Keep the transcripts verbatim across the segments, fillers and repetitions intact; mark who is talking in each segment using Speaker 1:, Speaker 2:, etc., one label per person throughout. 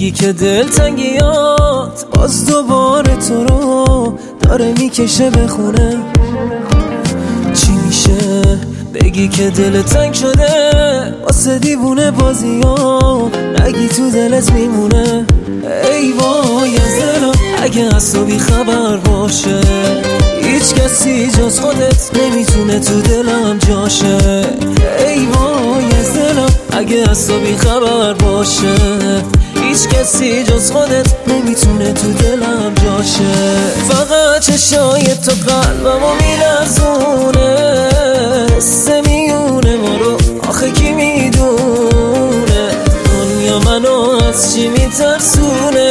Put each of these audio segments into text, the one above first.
Speaker 1: نگی که دلتنگیات باز دوباره تو رو داره میکشه به خونه. چی میشه بگی که دل تنگ شده واسه دیوونه بازیام، نگی تو دلت میمونه. ای وای از دلم اگه از تو بی خبر باشه، هیچ کسی جز خودت نمیتونه تو دلم جاشه. ای وای از دلم اگه از تو بی خبر باشه، هیچ کسی جز خودت نمیتونه تو دلم جاشه. فقط چشای تو قلبمو میلرزونه، سه میونه ما رو آخه کی میدونه، دنیا منو از چی میترسونه.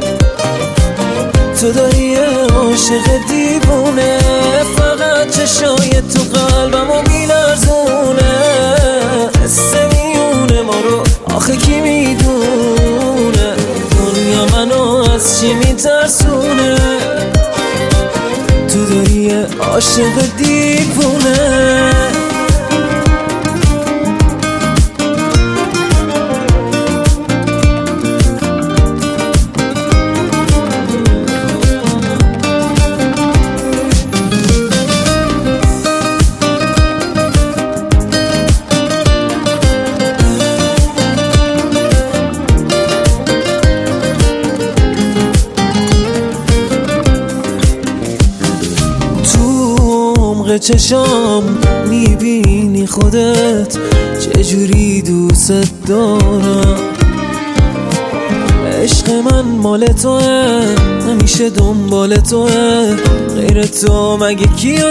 Speaker 1: تو داری عاشق دیوونه، فقط چشای تو قلبمو میلرزونه، سه میونه ما رو آخه کی میدونه، دنیا منو از چی میترسونه. تو داری عاشق دیوونه. چشام میبینی خودت چجوری دوست دارم، عشق من مال توه همیشه دنبال توه، غیر تو مگه کیو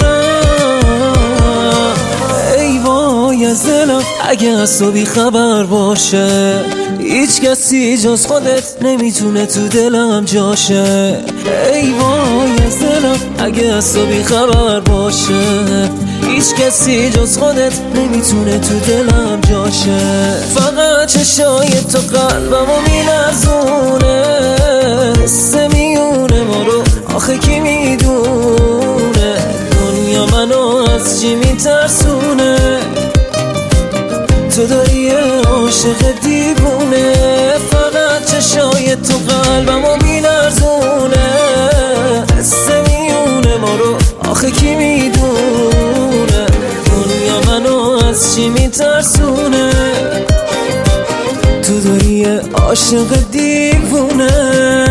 Speaker 1: دارم. ای وای از دلم اگه از تو بی خبر باشه، هیچ کسی جز خودت نمیتونه تو دلم جاشه. ای وای از دلم اگه از تو بی خبر باشه، هیچ کسی جز خودت نمیتونه تو دلم جاشه. فقط چشای تو قلبمو میلرزونه، سه میونه ما رو آخه کی میدونه، دنیا منو از چی میترسونه. تو داری عاشق دیوونه، فقط چشای تو قلبمو میلرزونه، سه میونه ما رو آخه کی میدونه، دنیا منو از چی میترسونه. تو داری عاشق دیوونه.